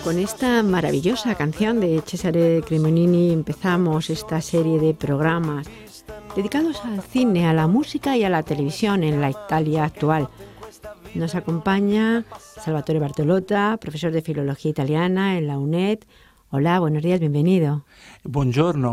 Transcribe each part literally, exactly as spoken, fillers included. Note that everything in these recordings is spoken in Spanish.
Con esta maravillosa canción de Cesare Cremonini empezamos esta serie de programas dedicados al cine, a la música y a la televisión en la Italia actual. Nos acompaña Salvatore Bartolotta, profesor de Filología Italiana en la UNED. Hola, buenos días, bienvenido. Buongiorno.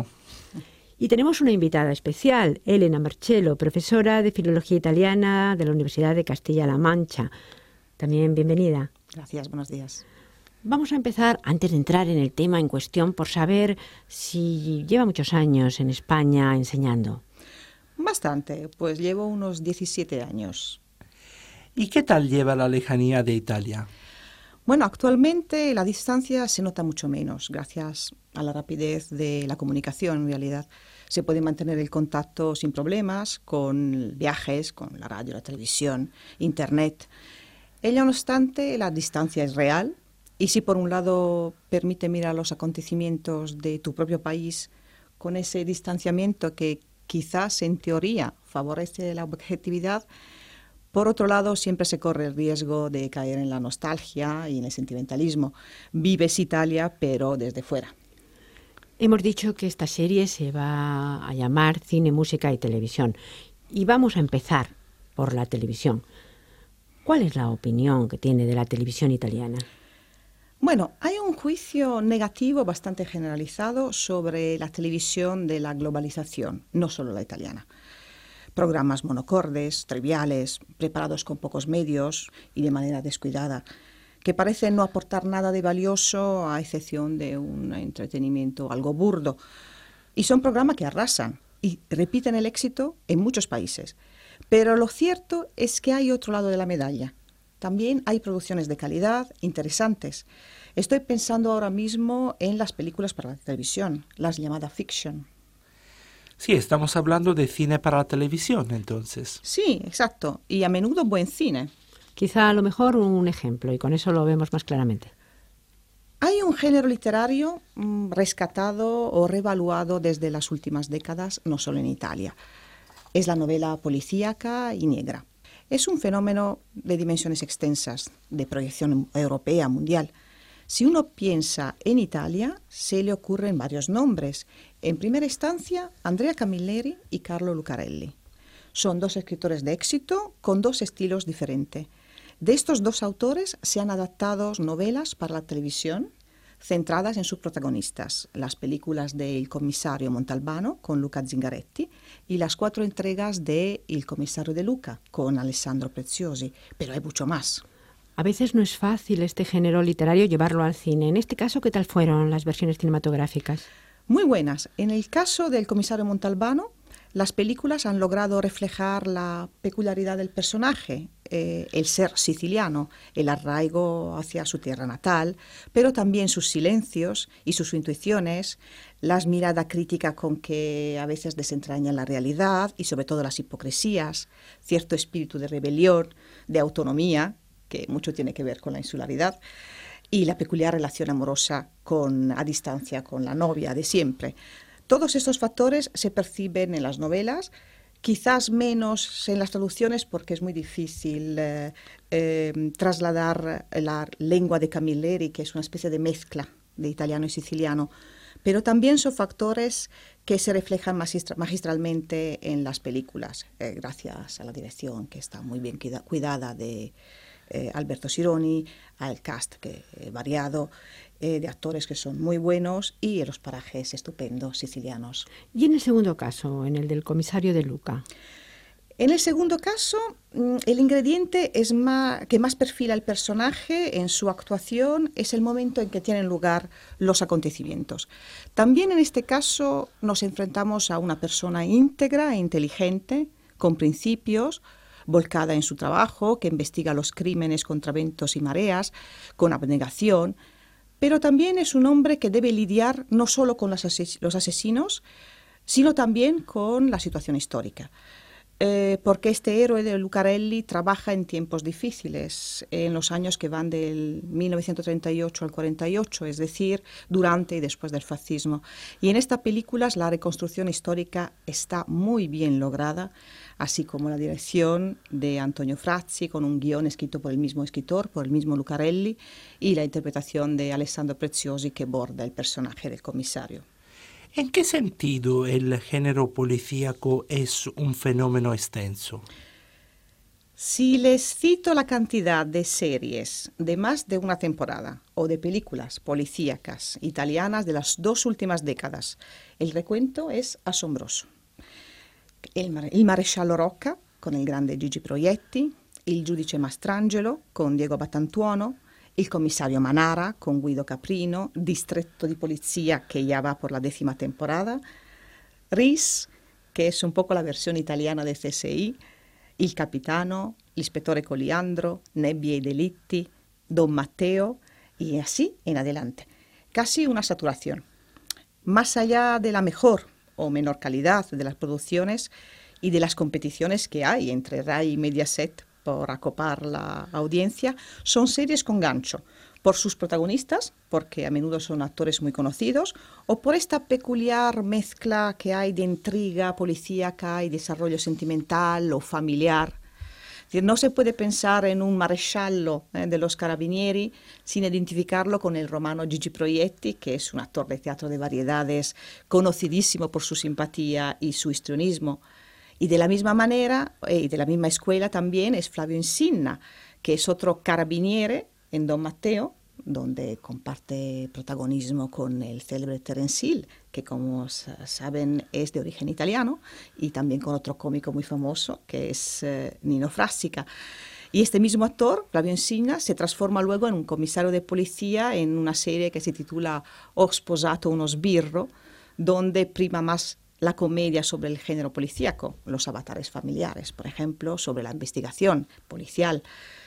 Y tenemos una invitada especial, Elena Marcello, profesora de Filología Italiana de la Universidad de Castilla-La Mancha. También bienvenida. Gracias, buenos días. Vamos a empezar, antes de entrar en el tema en cuestión, por saber si lleva muchos años en España enseñando. Bastante, pues llevo unos diecisiete años. ¿Y qué tal lleva la lejanía de Italia? Bueno, actualmente la distancia se nota mucho menos, gracias a la rapidez de la comunicación en realidad. Se puede mantener el contacto sin problemas con viajes, con la radio, la televisión, internet. Ello no obstante, la distancia es real. Y si por un lado permite mirar los acontecimientos de tu propio país con ese distanciamiento que quizás en teoría favorece la objetividad, por otro lado siempre se corre el riesgo de caer en la nostalgia y en el sentimentalismo. Vives Italia, pero desde fuera. Hemos dicho que esta serie se va a llamar Cine, Música y Televisión. Y vamos a empezar por la televisión. ¿Cuál es la opinión que tiene de la televisión italiana? Bueno, hay un juicio negativo bastante generalizado sobre la televisión de la globalización, no solo la italiana. Programas monocordes, triviales, preparados con pocos medios y de manera descuidada, que parecen no aportar nada de valioso a excepción de un entretenimiento algo burdo. Y son programas que arrasan y repiten el éxito en muchos países. Pero lo cierto es que hay otro lado de la medalla. También hay producciones de calidad interesantes. Estoy pensando ahora mismo en las películas para la televisión, las llamadas fiction. Sí, estamos hablando de cine para la televisión, entonces. Sí, exacto. Y a menudo buen cine. Quizá a lo mejor un ejemplo, y con eso lo vemos más claramente. Hay un género literario mmm, rescatado o revaluado desde las últimas décadas, no solo en Italia. Es la novela policíaca y negra. Es un fenómeno de dimensiones extensas, de proyección europea, mundial. Si uno piensa en Italia, se le ocurren varios nombres. En primera instancia, Andrea Camilleri y Carlo Lucarelli. Son dos escritores de éxito con dos estilos diferentes. De estos dos autores se han adaptado novelas para la televisión centradas en sus protagonistas, las películas de Il commissario Montalbano con Luca Zingaretti y las cuatro entregas de Il commissario de Luca con Alessandro Preziosi, pero hay mucho más. A veces no es fácil este género literario llevarlo al cine. En este caso, ¿qué tal fueron las versiones cinematográficas? Muy buenas. En el caso del commissario Montalbano, las películas han logrado reflejar la peculiaridad del personaje, eh, el ser siciliano, el arraigo hacia su tierra natal, pero también sus silencios y sus intuiciones, las miradas críticas con que a veces desentrañan la realidad y sobre todo las hipocresías, cierto espíritu de rebelión, de autonomía, que mucho tiene que ver con la insularidad, y la peculiar relación amorosa con, a distancia con la novia de siempre. Todos estos factores se perciben en las novelas, quizás menos en las traducciones porque es muy difícil eh, eh, trasladar la lengua de Camilleri, que es una especie de mezcla de italiano y siciliano, pero también son factores que se reflejan magistra- magistralmente en las películas, eh, gracias a la dirección que está muy bien cuida- cuidada de eh, Alberto Sironi, al cast que eh, variado, Eh, de actores que son muy buenos y en los parajes estupendos sicilianos. Y en el segundo caso, en el del comisario de Luca. En el segundo caso, el ingrediente es más, que más perfila el personaje en su actuación es el momento en que tienen lugar los acontecimientos. También en este caso nos enfrentamos a una persona íntegra e inteligente, con principios, volcada en su trabajo, que investiga los crímenes contra vientos y mareas, con abnegación, pero también es un hombre que debe lidiar no solo con los, ases- los asesinos, sino también con la situación histórica. eh, porque este héroe de Lucarelli trabaja en tiempos difíciles, en los años que van del mil novecientos treinta y ocho al cuarenta y ocho, es decir, durante y después del fascismo. Y en esta película la reconstrucción histórica está muy bien lograda, así como la dirección de Antonio Frazzi, con un guión escrito por el mismo escritor, por el mismo Lucarelli, y la interpretación de Alessandro Preziosi, que borda el personaje del comisario. ¿En qué sentido el género policíaco es un fenómeno extenso? Si les cito la cantidad de series de más de una temporada o de películas policíacas italianas de las dos últimas décadas, el recuento es asombroso. Il, Mare- il Maresciallo Rocca, con il grande Gigi Proietti, Il giudice Mastrangelo, con Diego Battantuono, Il commissario Manara, con Guido Caprino, Distretto di Polizia, que ya va por la décima temporada, Ris, que es un poco la versión italiana de C S I, Il Capitano, L'Ispettore Coliandro, Nebbie e Delitti, Don Matteo, y así en adelante. Casi una saturación. Más allá de la mejor o menor calidad de las producciones y de las competiciones que hay entre Rai y Mediaset por acopar la audiencia, son series con gancho, por sus protagonistas, porque a menudo son actores muy conocidos, o por esta peculiar mezcla que hay de intriga policíaca y desarrollo sentimental o familiar. Es decir, no se puede pensar en un maresciallo eh, de los carabinieri sin identificarlo con el romano Gigi Proietti, que es un actor de teatro de variedades conocidísimo por su simpatía y su histrionismo. Y de la misma manera, eh, y de la misma escuela también, es Flavio Insinna, que es otro carabiniere en Don Matteo, donde comparte protagonismo con el célebre Terence Hill, que como saben es de origen italiano, y también con otro cómico muy famoso, que es eh, Nino Frassica. Y este mismo actor, Flavio Insinna, se transforma luego en un comisario de policía en una serie que se titula Ho sposato uno sbirro, donde prima más la comedia sobre el género policíaco, los avatares familiares, por ejemplo, sobre la investigación policial.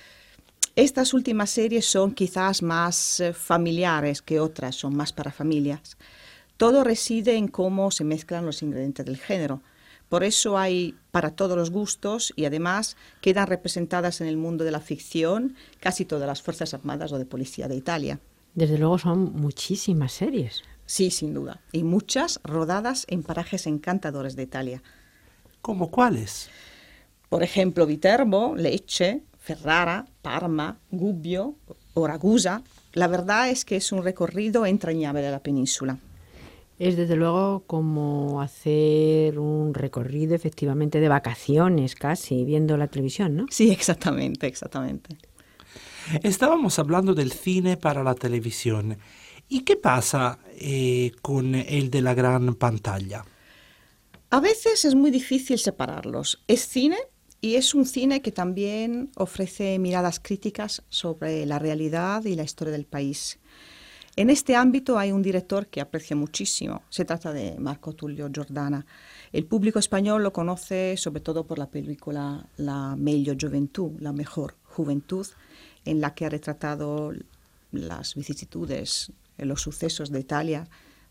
Estas últimas series son quizás más eh, familiares que otras, son más para familias. Todo reside en cómo se mezclan los ingredientes del género. Por eso hay para todos los gustos y además quedan representadas en el mundo de la ficción casi todas las Fuerzas Armadas o de Policía de Italia. Desde luego son muchísimas series. Sí, sin duda. Y muchas rodadas en parajes encantadores de Italia. ¿Cómo cuáles? Por ejemplo, Viterbo, Lecce, Ferrara, Parma, Gubbio o Ragusa. La verdad es que es un recorrido entrañable de la península. Es desde luego como hacer un recorrido efectivamente de vacaciones casi, viendo la televisión, ¿no? Sí, exactamente, exactamente. Estábamos hablando del cine para la televisión. ¿Y qué pasa eh, con el de la gran pantalla? A veces es muy difícil separarlos. Es cine y es un cine que también ofrece miradas críticas sobre la realidad y la historia del país. En este ámbito hay un director que aprecio muchísimo. Se trata de Marco Tullio Giordana. El público español lo conoce sobre todo por la película La meglio gioventù, la mejor juventud, en la que ha retratado las vicisitudes, los sucesos de Italia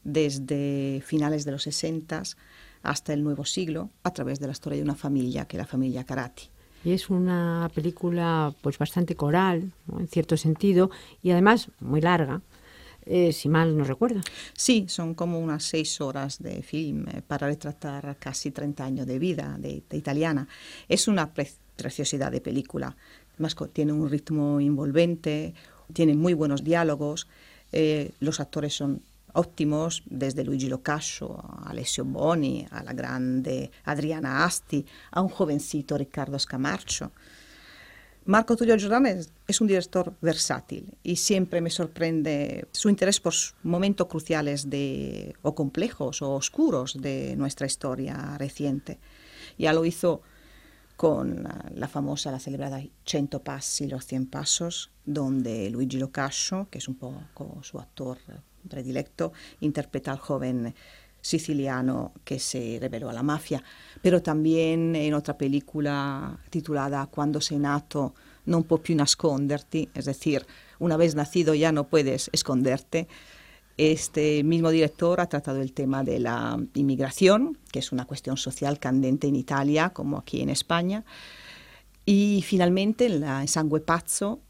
desde finales de los sesentas hasta el nuevo siglo a través de la historia de una familia, que es la familia Carati. Y es una película pues bastante coral, ¿no?, en cierto sentido, y además muy larga, eh, si mal no recuerdo. Sí, son como unas seis horas de film eh, para retratar casi treinta años de vida de, de italiana. Es una pre- preciosidad de película. Además, tiene un ritmo envolvente, tiene muy buenos diálogos. Eh, los actores son óptimos, desde Luigi Locascio a Alessio Boni, a la grande Adriana Asti, a un jovencito Riccardo Scamarcio. Marco Tullio Giordana es, es un director versátil y siempre me sorprende su interés por momentos cruciales de, o complejos o oscuros de nuestra historia reciente. Ya lo hizo con la famosa, la celebrada Cento Passi, los cien pasos, donde Luigi Locascio, que es un poco su actor predilecto, interpreta al joven siciliano que se rebeló a la mafia, pero también en otra película titulada Quando sei nato non puoi più nasconderti, es decir, una vez nacido ya no puedes esconderte. Este mismo director ha tratado el tema de la inmigración, que es una cuestión social candente en Italia como aquí en España. Y finalmente la Sangue Pazzo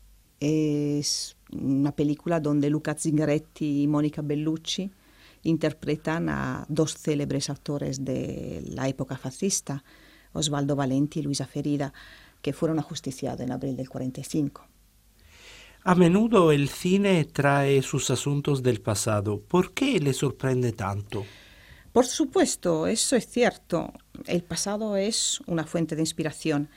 es una película donde Luca Zingaretti y Monica Bellucci interpretan a dos célebres actores de la época fascista, Osvaldo Valenti y Luisa Ferida, que fueron ajusticiados en abril del cuarenta y cinco. A menudo el cine trae sus asuntos del pasado. ¿Por qué le sorprende tanto? Por supuesto, eso es cierto. El pasado es una fuente de inspiración.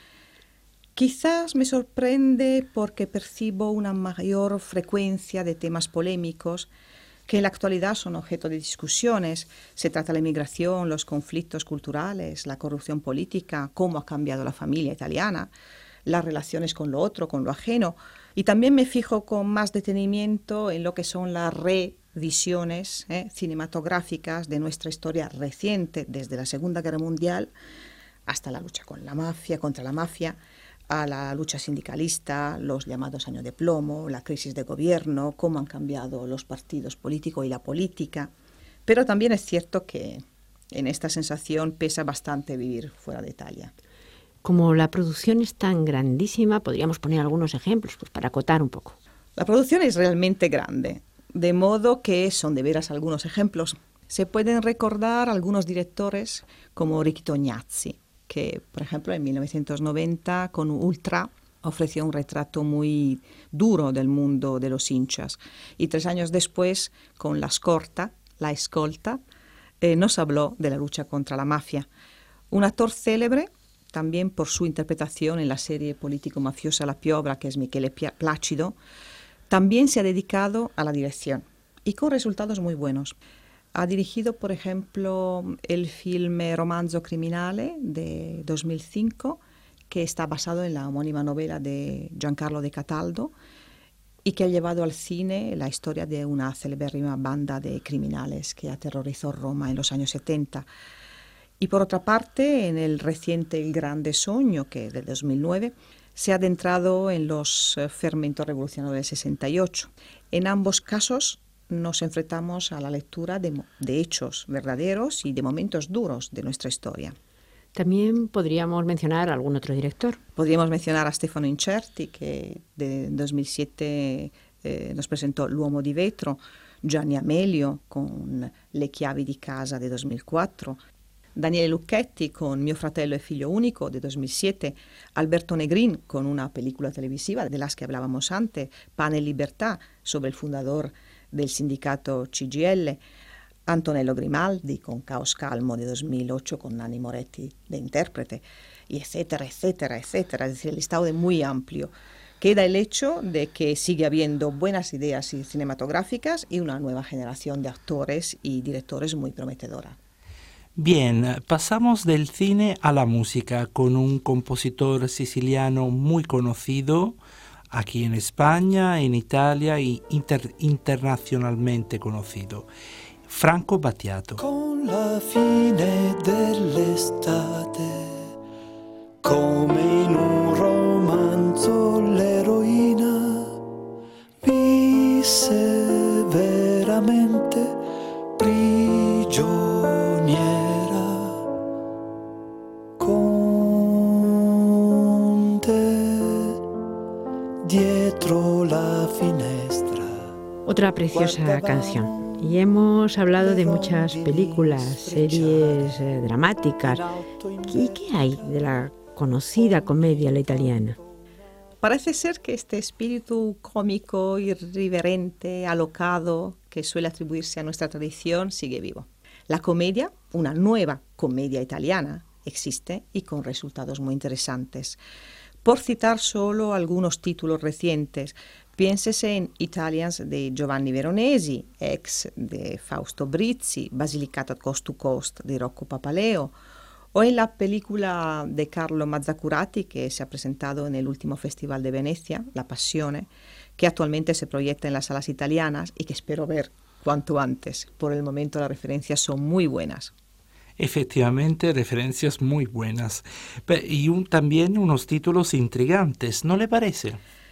Quizás me sorprende porque percibo una mayor frecuencia de temas polémicos que en la actualidad son objeto de discusiones. Se trata de la inmigración, los conflictos culturales, la corrupción política, cómo ha cambiado la familia italiana, las relaciones con lo otro, con lo ajeno. Y también me fijo con más detenimiento en lo que son las revisiones eh, cinematográficas de nuestra historia reciente, desde la Segunda Guerra Mundial hasta la lucha con la mafia, contra la mafia, a la lucha sindicalista, los llamados años de plomo, la crisis de gobierno, cómo han cambiado los partidos políticos y la política. Pero también es cierto que en esta sensación pesa bastante vivir fuera de Italia. Como la producción es tan grandísima, podríamos poner algunos ejemplos pues, para acotar un poco. La producción es realmente grande, de modo que son de veras algunos ejemplos. Se pueden recordar algunos directores como Ricky Tognazzi, que, por ejemplo, en mil novecientos noventa con Ultra ofreció un retrato muy duro del mundo de los hinchas. Y tres años después, con La Scorta, La Escolta, eh, nos habló de la lucha contra la mafia. Un actor célebre, también por su interpretación en la serie político-mafiosa La Piovra, que es Michele Placido, también se ha dedicado a la dirección y con resultados muy buenos. Ha dirigido, por ejemplo, el filme Romanzo Criminale de dos mil cinco, que está basado en la homónima novela de Giancarlo de Cataldo y que ha llevado al cine la historia de una celebérrima banda de criminales que aterrorizó Roma en los años setenta. Y por otra parte, en el reciente El Grande Sogno, que es del dos mil nueve, se ha adentrado en los fermentos revolucionarios del sesenta y ocho. En ambos casos nos enfrentamos a la lectura de, de hechos verdaderos y de momentos duros de nuestra historia. También podríamos mencionar a algún otro director. Podríamos mencionar a Stefano Incerti, que en dos mil siete eh, nos presentó L'uomo di vetro, Gianni Amelio con Le chiavi di casa de dos mil cuatro, Daniele Lucchetti con Mio fratello e figlio unico de dos mil siete, Alberto Negrin con una película televisiva de las que hablábamos antes, Pane e Libertà, sobre el fundador del sindicato C G I L, Antonello Grimaldi con Caos Calmo de dos mil ocho con Nanni Moretti de intérprete, y etcétera, etcétera, etcétera. Es decir, el listado es muy amplio. Queda el hecho de que sigue habiendo buenas ideas cinematográficas y una nueva generación de actores y directores muy prometedora. Bien, pasamos del cine a la música con un compositor siciliano muy conocido aquí en España, en Italia y inter- internacionalmente conocido, Franco Battiato. Con la fine dell'estate, come in un romanzo, l'eroina visse veramente prigioniera. Con te dietro la finestra. Otra preciosa canción. Y hemos hablado de muchas películas, series eh, dramáticas. ¿Y qué hay de la conocida comedia a la italiana? Parece ser que este espíritu cómico, irreverente, alocado, que suele atribuirse a nuestra tradición, sigue vivo. La comedia, una nueva comedia italiana, existe y con resultados muy interesantes. Por citar solo algunos títulos recientes, piénsese en Italians de Giovanni Veronesi, ex de Fausto Brizzi, Basilicata Coast to Coast de Rocco Papaleo, o en la película de Carlo Mazzacurati que se ha presentado en el último Festival de Venecia, La Passione, que actualmente se proyecta en las salas italianas y que espero ver cuanto antes. Por el momento las referencias son muy buenas. Efectivamente, referencias muy buenas. Y un, también unos títulos intrigantes, ¿no le parece?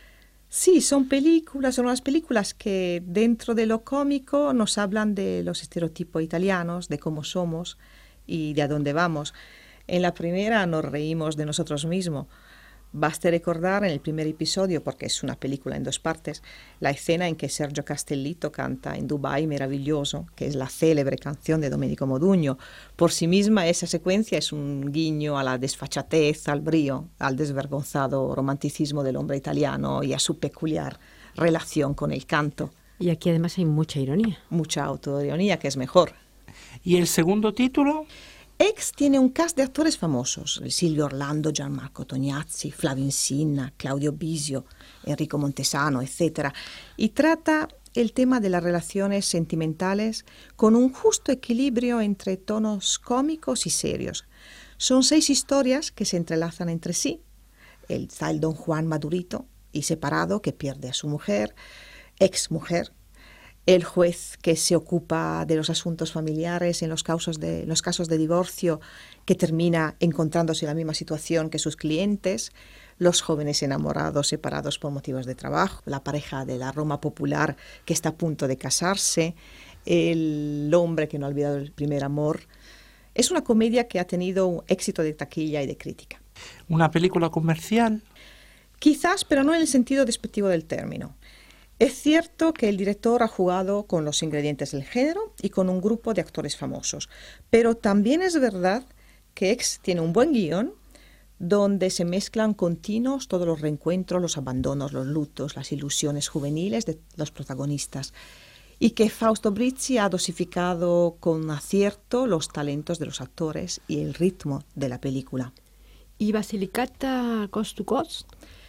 Sí, son películas, son unas películas que dentro de lo cómico nos hablan de los estereotipos italianos, de cómo somos y de a dónde vamos. En la primera nos reímos de nosotros mismos. Basta recordar en el primer episodio, porque es una película en dos partes, la escena en que Sergio Castellitto canta en Dubai Meraviglioso, que es la célebre canción de Domenico Modugno. Por sí misma esa secuencia es un guiño a la desfachatez, al brío, al desvergonzado romanticismo del hombre italiano y a su peculiar relación con el canto. Y aquí además hay mucha ironía. Mucha autoironía, que es mejor. ¿Y el segundo título? Ex tiene un cast de actores famosos, Silvio Orlando, Gianmarco Tognazzi, Flavio Insinna, Claudio Bisio, Enrico Montesano, etcétera, y trata el tema de las relaciones sentimentales con un justo equilibrio entre tonos cómicos y serios. Son seis historias que se entrelazan entre sí. El, está el don Juan madurito y separado que pierde a su mujer, ex mujer, el juez que se ocupa de los asuntos familiares en los casos de, los casos de divorcio, que termina encontrándose en la misma situación que sus clientes, los jóvenes enamorados separados por motivos de trabajo, la pareja de la Roma popular que está a punto de casarse, el hombre que no ha olvidado el primer amor. Es una comedia que ha tenido un éxito de taquilla y de crítica. ¿Una película comercial? Quizás, pero no en el sentido despectivo del término. Es cierto que el director ha jugado con los ingredientes del género y con un grupo de actores famosos, pero también es verdad que Ex tiene un buen guión donde se mezclan continuos todos los reencuentros, los abandonos, los lutos, las ilusiones juveniles de los protagonistas, y que Fausto Brizzi ha dosificado con acierto los talentos de los actores y el ritmo de la película. ¿Y Basilicata Coast to Coast?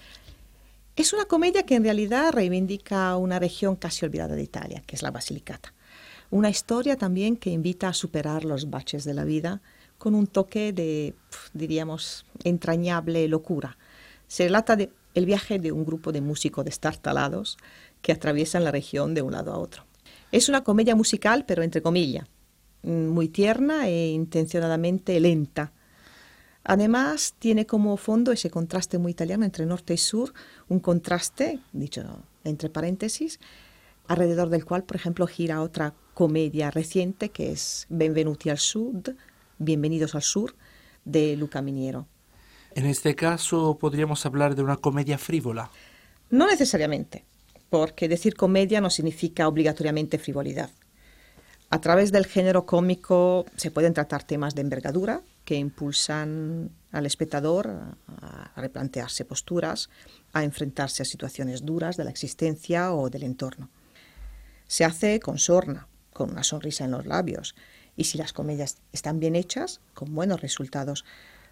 Es una comedia que en realidad reivindica una región casi olvidada de Italia, que es la Basilicata. Una historia también que invita a superar los baches de la vida con un toque de, diríamos, entrañable locura. Se relata de el viaje de un grupo de músicos destartalados que atraviesan la región de un lado a otro. Es una comedia musical, pero entre comillas, muy tierna e intencionadamente lenta. Además, tiene como fondo ese contraste muy italiano entre norte y sur, un contraste, dicho entre paréntesis, alrededor del cual, por ejemplo, gira otra comedia reciente que es Benvenuti al Sud, Bienvenidos al Sur, de Luca Miniero. En este caso, ¿podríamos hablar de una comedia frívola? No necesariamente, porque decir comedia no significa obligatoriamente frivolidad. A través del género cómico se pueden tratar temas de envergadura que impulsan al espectador a replantearse posturas, a enfrentarse a situaciones duras de la existencia o del entorno. Se hace con sorna, con una sonrisa en los labios, y si las comedias están bien hechas, con buenos resultados.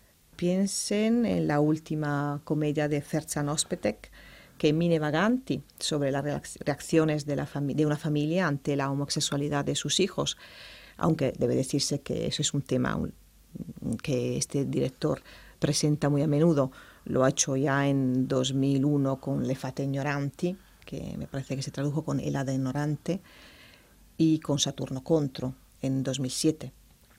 Piensen en la última comedia de Ferzan Ospetek, que Mine Vaganti, sobre las reacciones de, la fami- de una familia ante la homosexualidad de sus hijos, aunque debe decirse que ese es un tema un, que este director presenta muy a menudo. Lo ha hecho ya en dos mil uno con Le fate ignoranti, que me parece que se tradujo con El hada ignorante, y con Saturno Contro en dos mil siete.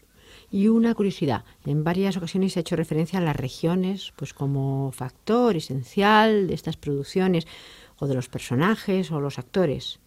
Y una curiosidad, en varias ocasiones se ha hecho referencia a las regiones pues como factor esencial de estas producciones, o de los personajes o los actores.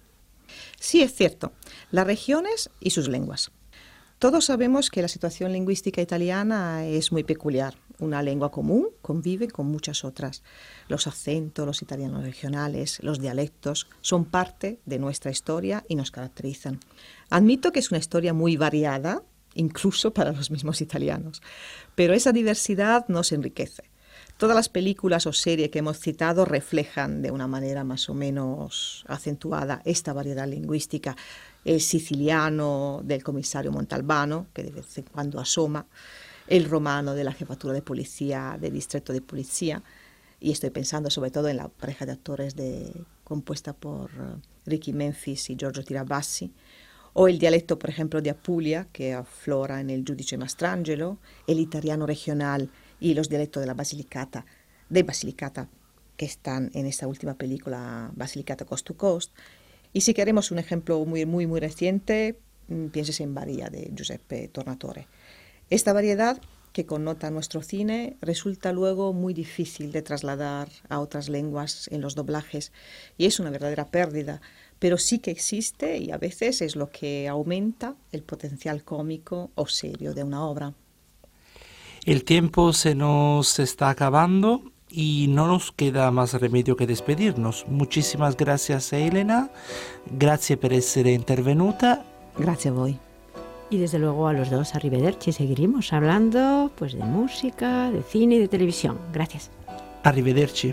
Sí, es cierto, las regiones y sus lenguas. Todos sabemos que la situación lingüística italiana es muy peculiar. Una lengua común convive con muchas otras. Los acentos, los italianos regionales, los dialectos son parte de nuestra historia y nos caracterizan. Admito que es una historia muy variada, incluso para los mismos italianos, pero esa diversidad nos enriquece. Todas las películas o series que hemos citado reflejan de una manera más o menos acentuada esta variedad lingüística. El siciliano del comisario Montalbano, que de vez en cuando asoma, el romano de la jefatura de policía, del distretto de policía, y estoy pensando sobre todo en la pareja de actores de, compuesta por uh, Ricky Memphis y Giorgio Tirabassi, o el dialecto, por ejemplo, de Apulia, que aflora en el Giudice Mastrangelo, el italiano regional y los dialectos de la Basilicata, de Basilicata, que están en esta última película, Basilicata Coast to Coast. Y si queremos un ejemplo muy, muy, muy reciente, pienses en María, de Giuseppe Tornatore. Esta variedad que connota nuestro cine resulta luego muy difícil de trasladar a otras lenguas en los doblajes y es una verdadera pérdida, pero sí que existe y a veces es lo que aumenta el potencial cómico o serio de una obra. El tiempo se nos está acabando y no nos queda más remedio que despedirnos. Muchísimas gracias, Elena. Grazie per essere intervenuta. Gracias a voi. Y desde luego a los dos, arrivederci, seguiremos hablando pues de música, de cine y de televisión. Gracias. Arrivederci.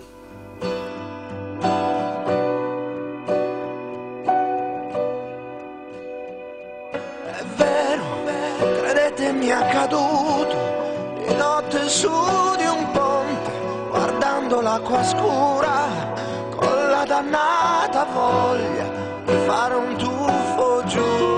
È vero, credetemi, è accaduto di notte su di un ponte, guardando l'acqua scura, con la dannata voglia di fare un tuffo giù.